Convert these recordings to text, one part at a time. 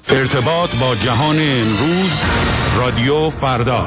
ارتباط با جهان امروز، رادیو فردا.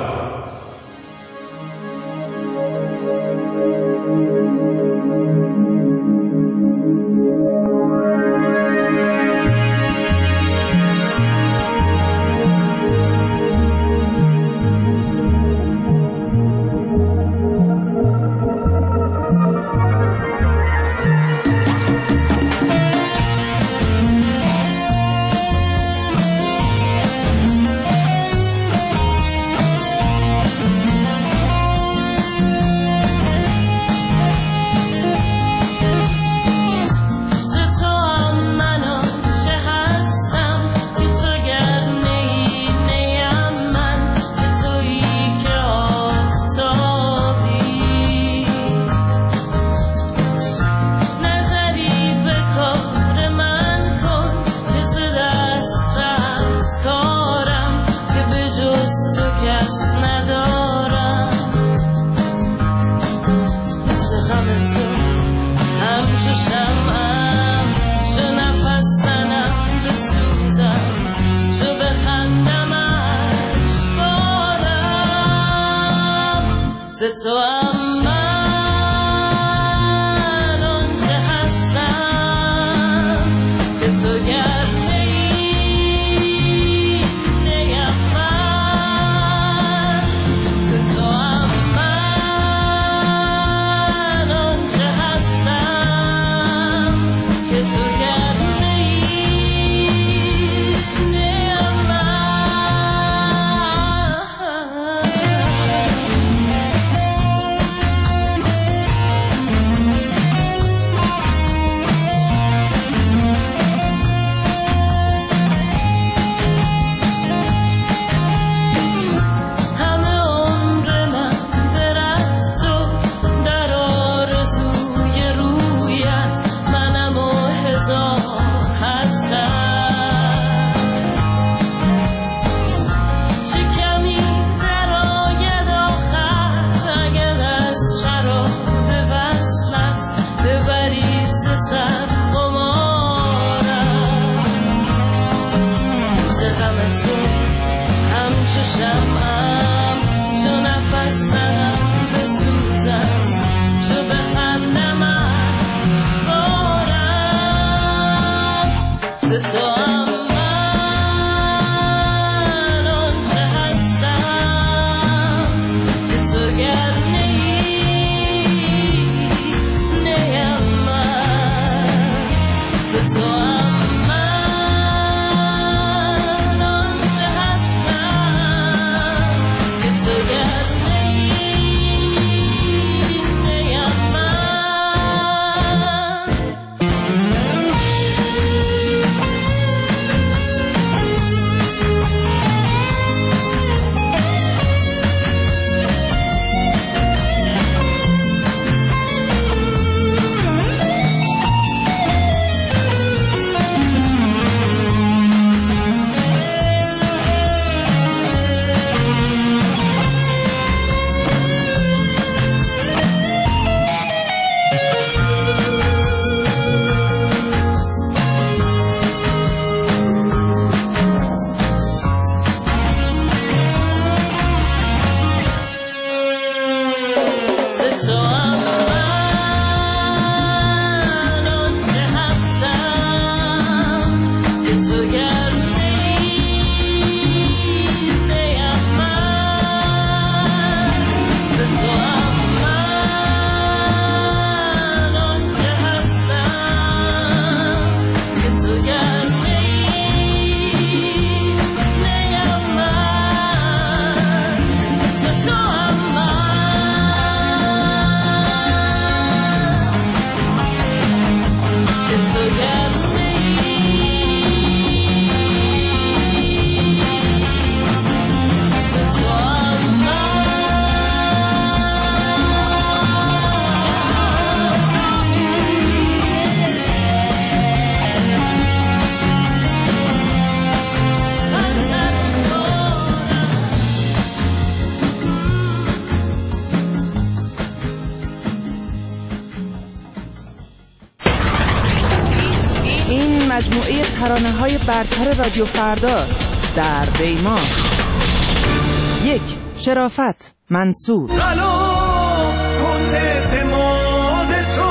ترانه‌های برتر رادیو فرداست در دیما. 1. شرافت منصور. خلاف کن اعتماد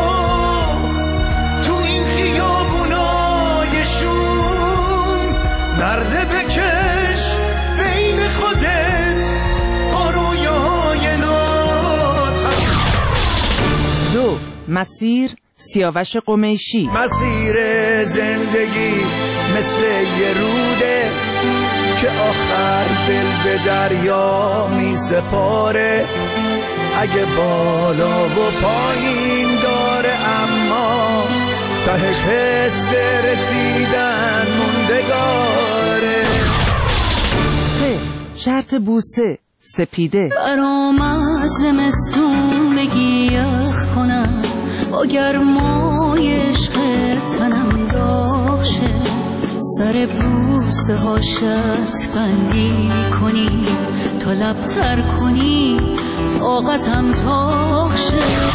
تو این خیابونای شوم، درده بکش بین خودت با رویای ناتم. 2. مسیر سیاوش قمیشی. مسیر زندگی مثل یه روده که آخر دل به دریا می سپاره، اگه بالا و پایین داره اما تهش حس رسیدن موندگاره. 3. شرط بوسه سپیده. برام از زمستون بگی یخ کنم، با گرمای عشق تنم داغ شه، سر بوسه ها شرط بندی کنی تا لب تر کنی طاقتم تاق شه.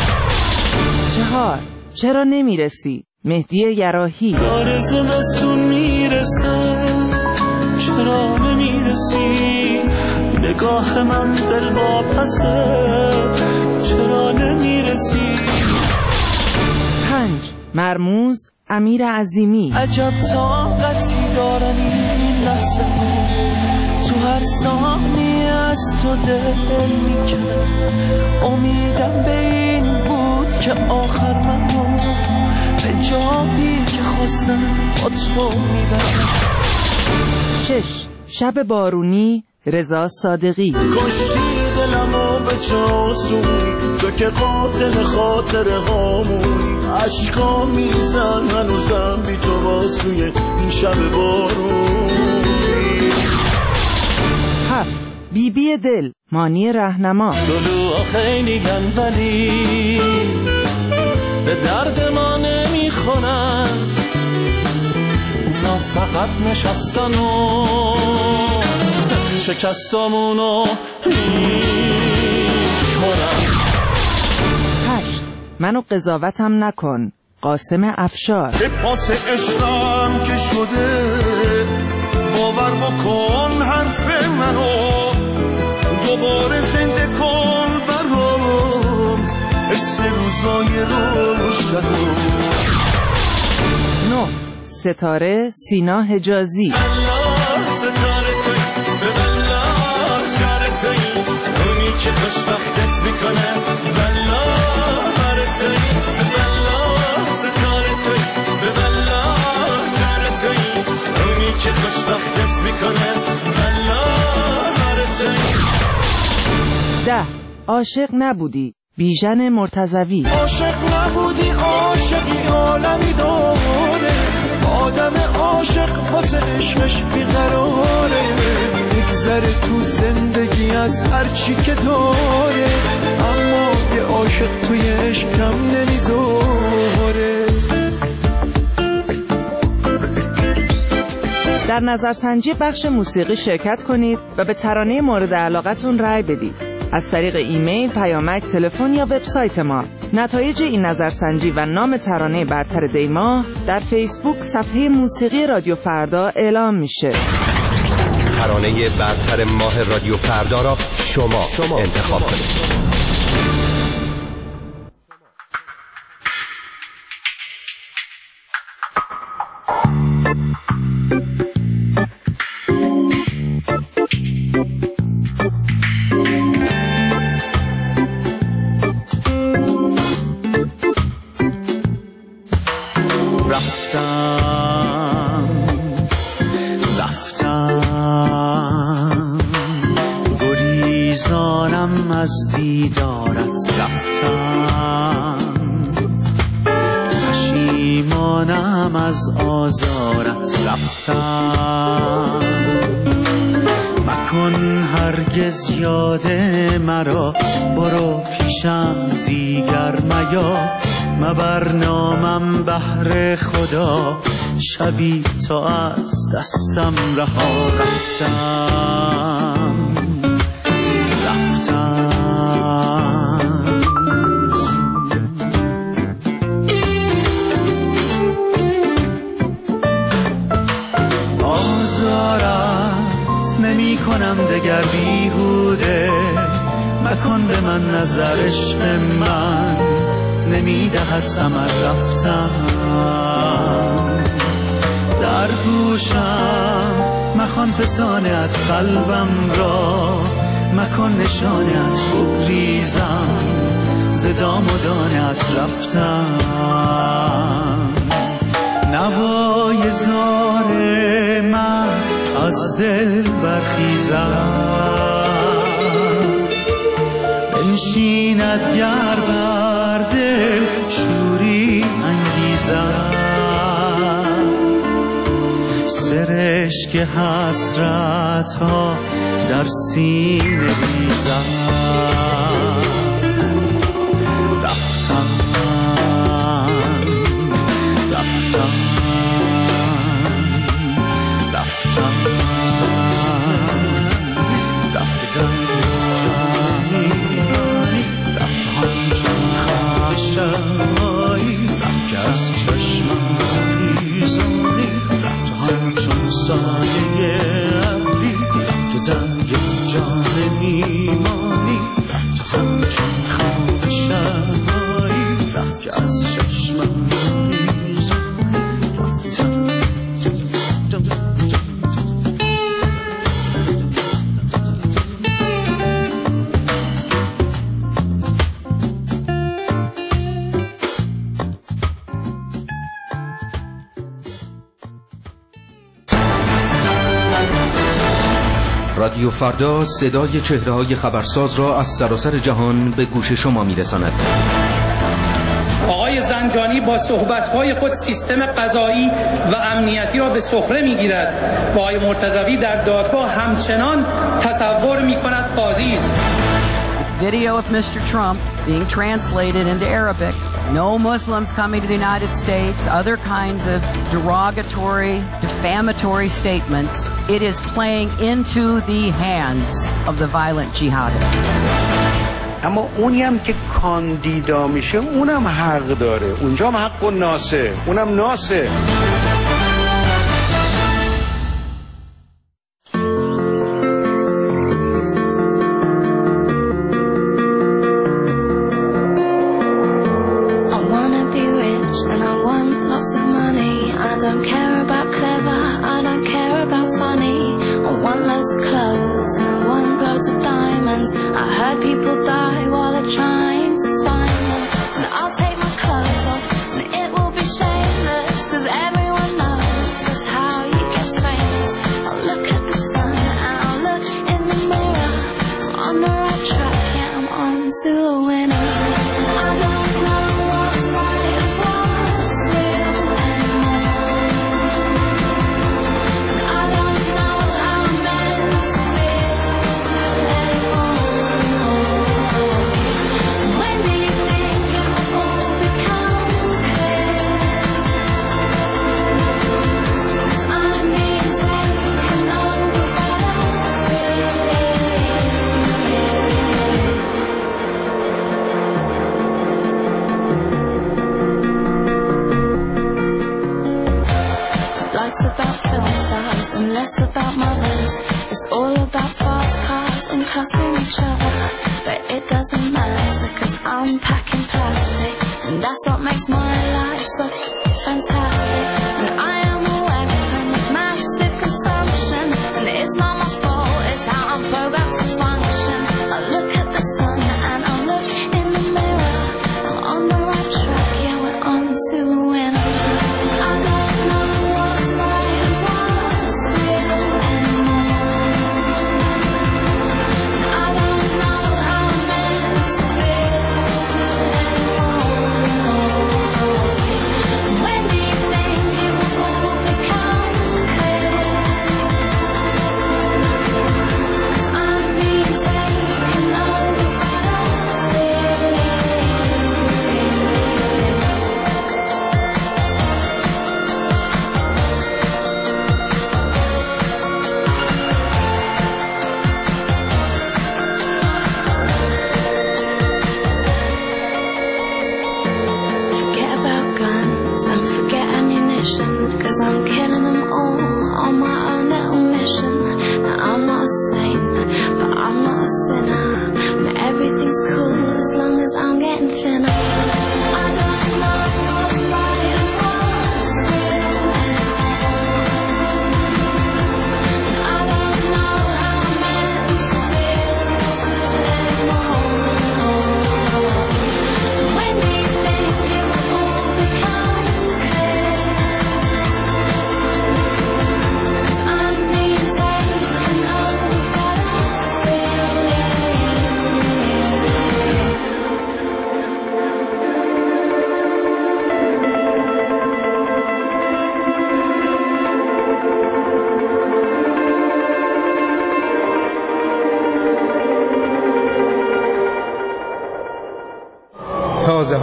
4. چرا نمیرسی مهدی یراحی. داره زمستون میرسه چرا نمیرسی، نگاه من دل واپسه چرا نمیرسی. 5. مرموز امیر عظیمی. عجب طاقتی دارن این لحظه ها، تو هر ثانیه از تو دل میکنه، امیدم به این بود که آخر من به جایی که خواستم با تو میبرم. 6. شب بارونی رضا صادقی. کشتی دلمو به چاسونی، تو که قاتل خاطر هامونی، عشقا میریزن هنوزم بی تو باز توی این شب بارونی. 7. بیبی دل مانی رهنما. دلوها خیلی گن ولی به درد ما نمیخونن، اونا فقط نشستن و شکستامونو میشمارن. 8. منو قضاوتم نکن قاسم افشار. به پاس عشقم که شده باور بکن حرف منو، دوباره زنده کن برام حس روزای روشنو. 9. ستاره سینا حجازی. الله ستاره توی به الله جاره توی، اونی که خوشبختت میکنه بالله هره توی به الله ستاره توی به الله جاره توی، اونی که خوشبختت میکنه بالله هره توی. 10. عاشق نبودی بیژن مرتضوی. عاشق نبودی عاشقی عالمی داره، آدم عاشق واسه عشقش بیقراره، میگذره تو زندگی از هرچی که داره، اما یه عاشق توی عشقم نمیذاره. در نظرسنجی بخش موسیقی شرکت کنید و به ترانه مورد علاقتون رأی بدید از طریق ایمیل، پیامک، تلفن یا وبسایت ما. نتایج این نظرسنجی و نام ترانه برتر دیما در فیسبوک صفحه موسیقی رادیو فردا اعلام میشه. ترانه برتر ماه رادیو فردا را شما انتخاب کنید. رفتم گریزانم از دیدارت، رفتم پشیمانم از آزارت، رفتم مکن هرگز یاد مرا، برو پیشم دیگر میا، مبر نامم بهر خدا، شبی تا از دستم رها، رفتم نمی کنم دگر بیهوده، مکن به من نظر عشق من نمی دهد ثمر رفتن. در گوشم مخوان فسانت قلبم را، مکن نشانت بگریزم ز دام و دانت رفتم. نوای زار من از دل برخیزد، بنشیند گر بر دل شوری انگیزد. سرشک حسرت ها در سینه ریزد. رفتم رفتم رفتم رفتم جانی رفتم چون خشایی که از چشمم ریزانی رفتم چون سایه ابری که در جان میمانی رفتم چون خشایی که از چشمم رادیو فردا صدای چهره‌های خبرساز را از سراسر جهان به گوش شما می‌رساند. آقای زنجانی با صحبت‌های خود سیستم قضایی و امنیتی را به سخره می‌گیرد و آقای مرتضوی در دادگاه همچنان تصور می‌کند قاضی است. Video of Mr. Trump being translated into Arabic. No Muslims coming to the United States, other kinds of derogatory, defamatory statements. It is playing into the hands of the violent jihadists. اما اونی هم که کاندیدا میشه اونم حق داره، اونجا هم حق و ناسه، اونم ناسه.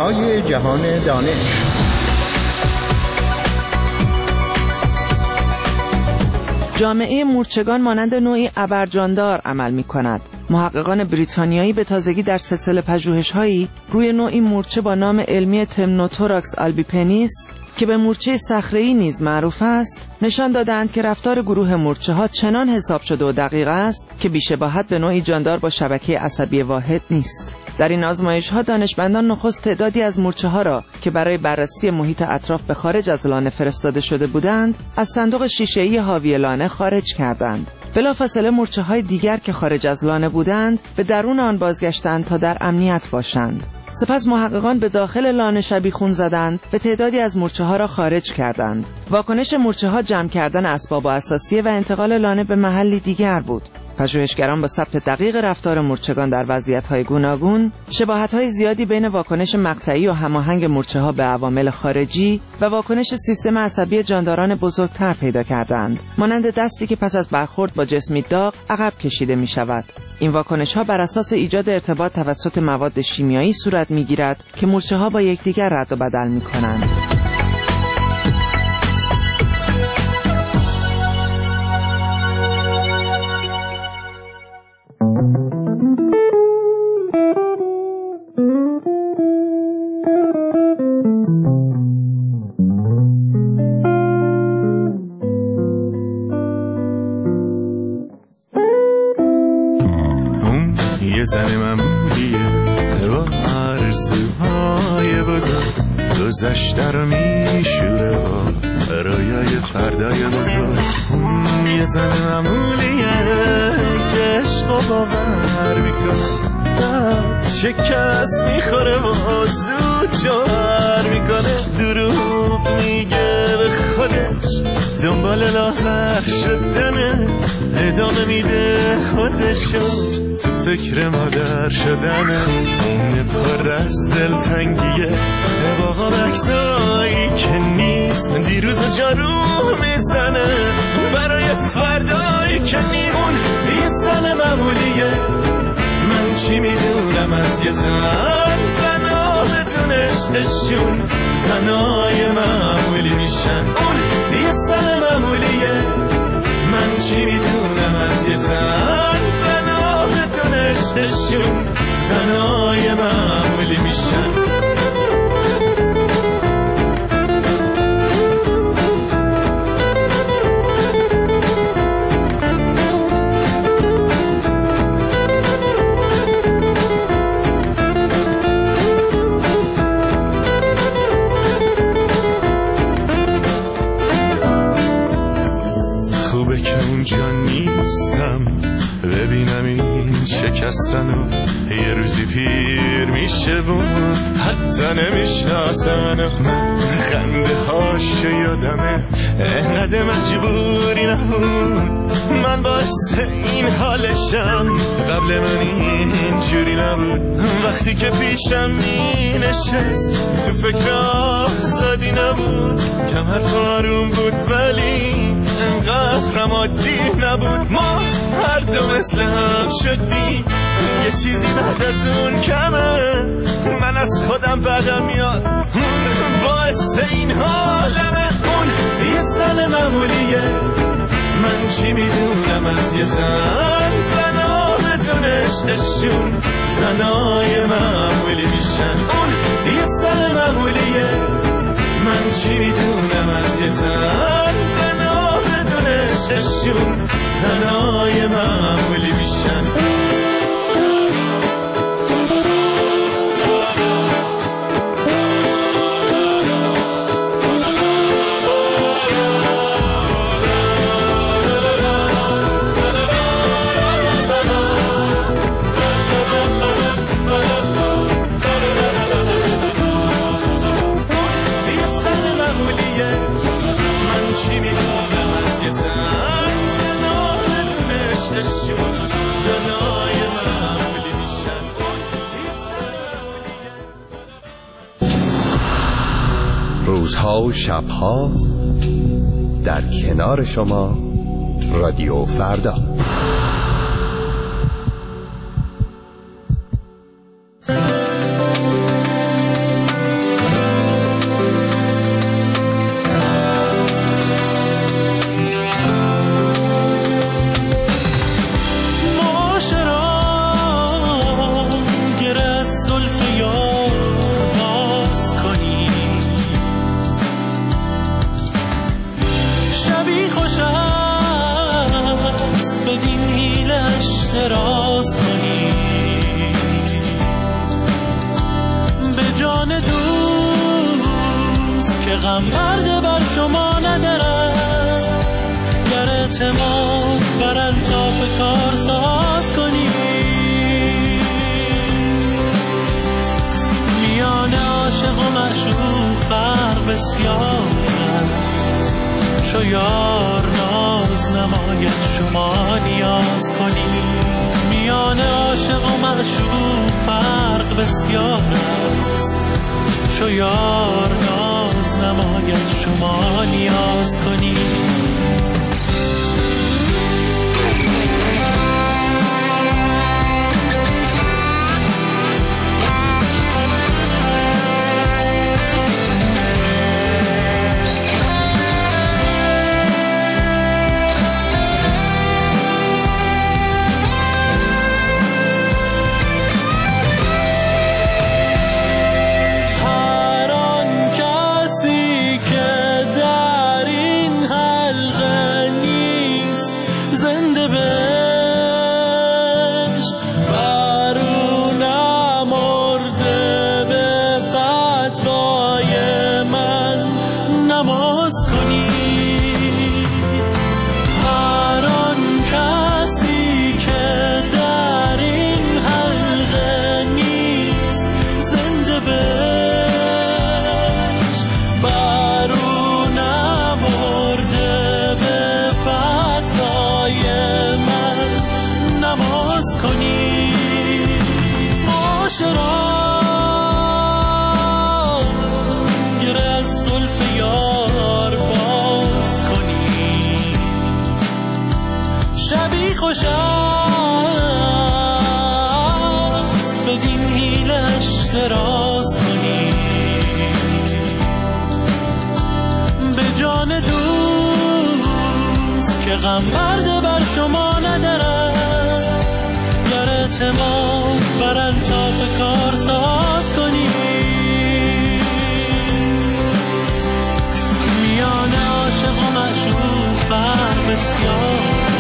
های جهان دانش. جامعه مورچگان مانند نوعی ابرجاندار عمل می کند. محققان بریتانیایی به تازگی در سلسله پژوهش‌هایی روی نوعی مورچه با نام علمی تمنوتوراکس آلبیپنیس که به مورچه صخره‌ای نیز معروف است، نشان دادند که رفتار گروه مورچه‌ها چنان حساب شده و دقیق است که بی‌شباهت به نوعی جاندار با شبکه عصبی واحد نیست. در این آزمایش‌ها دانشمندان نخست تعدادی از مورچه‌ها را که برای بررسی محیط اطراف به خارج از لانه فرستاده شده بودند، از صندوق شیشه‌ای حاوی لانه خارج کردند. بلافاصله مورچه‌های دیگر که خارج از لانه بودند، به درون آن بازگشتند تا در امنیت باشند. سپس محققان به داخل لانه شبیخون زدند و تعدادی از مورچه‌ها را خارج کردند. واکنش مورچه‌ها جمع کردن اسباب و اساسیه و انتقال لانه به محلی دیگر بود. پژوهشگران با ثبت دقیق رفتار مورچگان در وضعیت‌های گوناگون، شباهت‌های زیادی بین واکنش مقطعی و هماهنگ مورچه‌ها به عوامل خارجی و واکنش سیستم عصبی جانداران بزرگتر پیدا کردند، مانند دستی که پس از برخورد با جسمی داغ عقب کشیده می‌شود. این واکنش‌ها بر اساس ایجاد ارتباط توسط مواد شیمیایی صورت می‌گیرد که مورچه‌ها با یکدیگر رد و بدل می‌کنند. زن معمولیه با آرزوهای بزرگ، گذشته رو میشوره با رویای فردای بزرگ. یه زن معمولیه که عشق و باور میکنه، بعد شکست میخوره و زود جوهر میکنه. دروغ میگه به خودش، دنبال لاغر شدنه، ادامه میده خودشو تو فکر مادر شدنه. اون پر از دلتنگیه با غمکسایی که نیست، دیروز و جارو میزنه برای فردایی که نیست. اون یه زن معمولیه، من چی میدونم از یه زن، زنا بدون عشقشون زنای معمولی میشن. اون یه زن معمولیه، من چی میدونم از یه زن، زنا بدون عشقشون زنای معمولی میشن. خوبه که اونجا نیستم، ببینم این شکستنو یه روزی پیر میشه و حتی نمیشناسه من خنده هاشو یادمه، انقدر مجبوری نبود من باعث این حالشم. قبل من اینجوری نبود، وقتی که پیشم می نشست تو فکر آزادی نبود. کمر آروم بود ولی انقدر عادی نبود. ما هر دو مثل هم شدیم، یه چیزی بعد از اون کمه. من از خودم بدم میاد، باعث این حالمه. اون یه زن معمولیه، من چی میدونم از یه زن، زنا بدون عشقشون زنای معمولی میشن. اون یه زن معمولیه، من چی میدونم از یه زن، زنا بدون عشقشون زنای معمولی میشن. روزها و شبها در کنار شما رادیو فردا. دراز کنی، به جان دوست که غم پرده بر شما ندارد، گر اعتماد بر الطاف کار ساز کنی. میان عاشق و معشوق فرق بسیار است، چو یار ناز نماید شما نیاز کنی. میان عاشق و معشوق فرق بسیار است، چو یار ناز نماید شما نیاز کنی. خوش است بدین حیلش دراز کنی، به جان دوست که غم پرده بر شما ندارد، گر اعتماد بر الطاف کار ساز کنی. میان عاشق و معشوق فرق بسیار،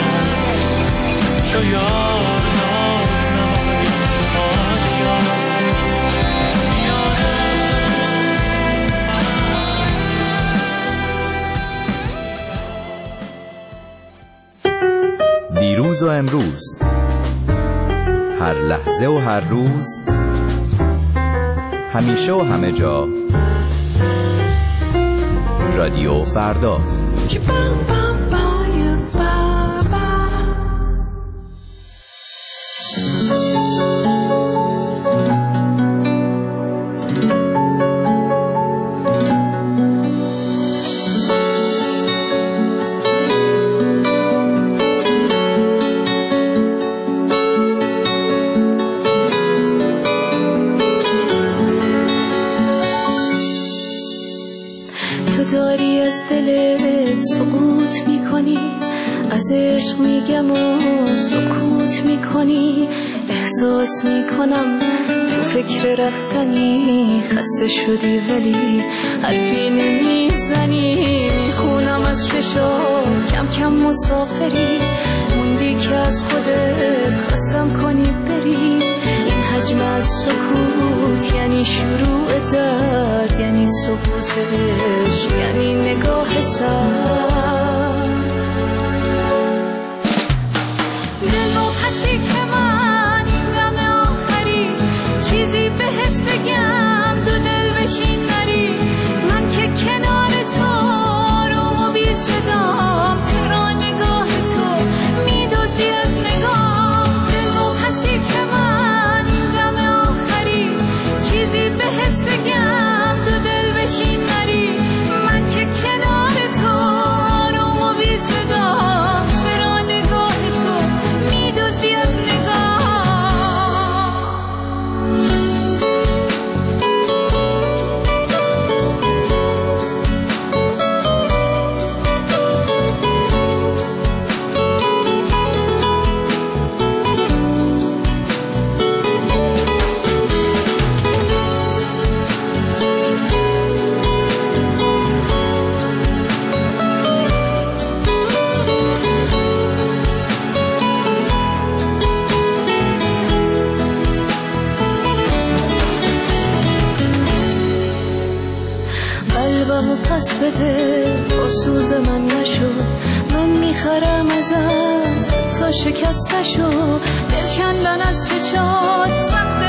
چو یار ناز نماید شما نیاز کنی. دیروز و امروز، هر لحظه و هر روز، همیشه و همه جا، رادیو فردا. داری از دلت سقوط میکنی، از عشق میگم و سکوت میکنی. احساس میکنم تو فکر رفتنی، خسته شدی ولی حرفی نمیزنی. میخونم از چشات کم کم مسافری، موندی که از خودت خستم کنی بری. این حجم از سکوت یعنی شروع درد، یعنی سقوط عشق، یعنی نگاه سرد. دل با پسی که من این دم آخری، چیزی بهت بگم دو دل بشین نری. من که کنار تو آروم و بی صدام، چرا نگاه تو میدوزی از نگام. دل با پسی که من این دم آخری، چیزی بهت بگم دو دل بشین نری. من که کنار تو بده پرسوز من نشو، من میخرم ازت تا شکست نشو، دل کندن از چشات سخت